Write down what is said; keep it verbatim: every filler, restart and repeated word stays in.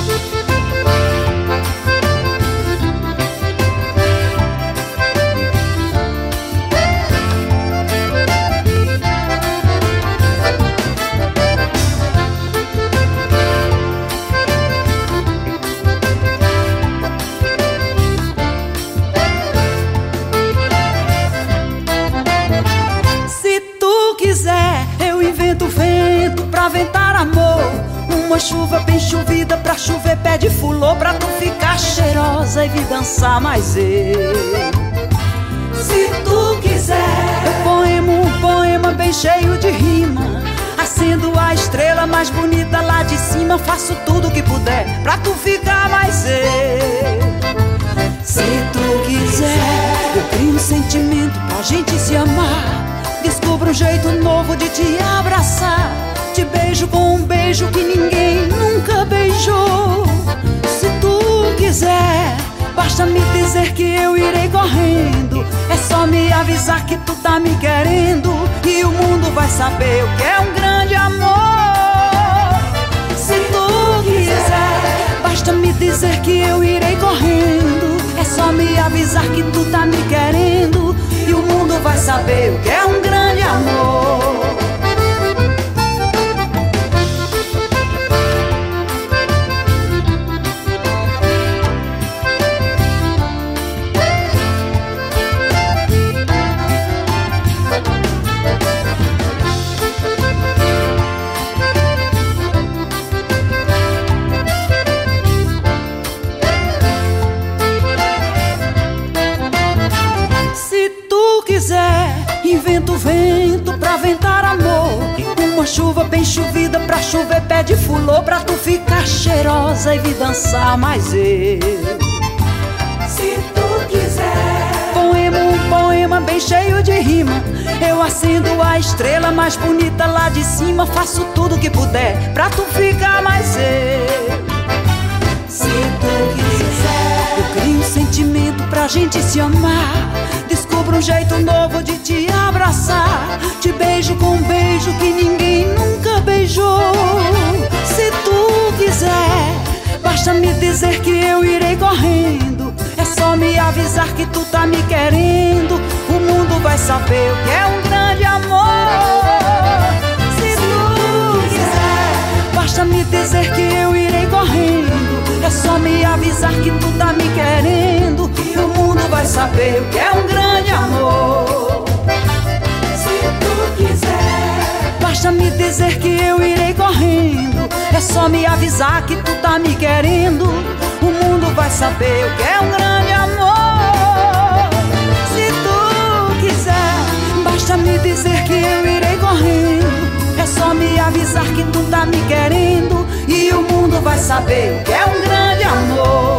Ventar amor, uma chuva bem chovida pra chover pé de fulô, pra tu ficar cheirosa e vir dançar mais eu. Se tu quiser, eu poemo um poema bem cheio de rima, acendo a estrela mais bonita lá de cima, faço tudo o que puder pra tu ficar mais eu. Se tu quiser, eu crio um sentimento pra gente se amar, descubro um jeito novo de te abraçar, te beijo com um beijo que ninguém nunca beijou. Se tu quiser, basta me dizer que eu irei correndo, é só me avisar que tu tá me querendo, e o mundo vai saber o que é um grande amor. Se tu quiser, basta me dizer que eu irei correndo, é só me avisar que tu tá me querendo, e o mundo vai saber o que é um grande amor. Invento vento pra ventar amor, uma chuva bem chovida pra chover pé de fulô, pra tu ficar cheirosa e vir dançar mais eu. Se tu quiser, poema um poema bem cheio de rima, eu acendo a estrela mais bonita lá de cima, faço tudo que puder pra tu ficar mais eu. Se tu quiser, eu crio um sentimento pra gente se amar, descubro um jeito novo de te abraçar, te beijo com um beijo que ninguém nunca beijou. Se tu quiser, basta me dizer que eu irei correndo, é só me avisar que tu tá me querendo, o mundo vai saber o que é um grande amor. Se tu quiser, basta me dizer que eu irei correndo, é só me avisar que tu tá me querendo, e o mundo vai saber o que é um grande amor. Se tu quiser, basta me dizer que eu irei correndo, é só me avisar que tu tá me querendo, o mundo vai saber o que é um grande amor. Se tu quiser, basta me dizer que eu irei correndo, é só me avisar que tu tá me querendo, e o mundo vai saber o que é um grande amor.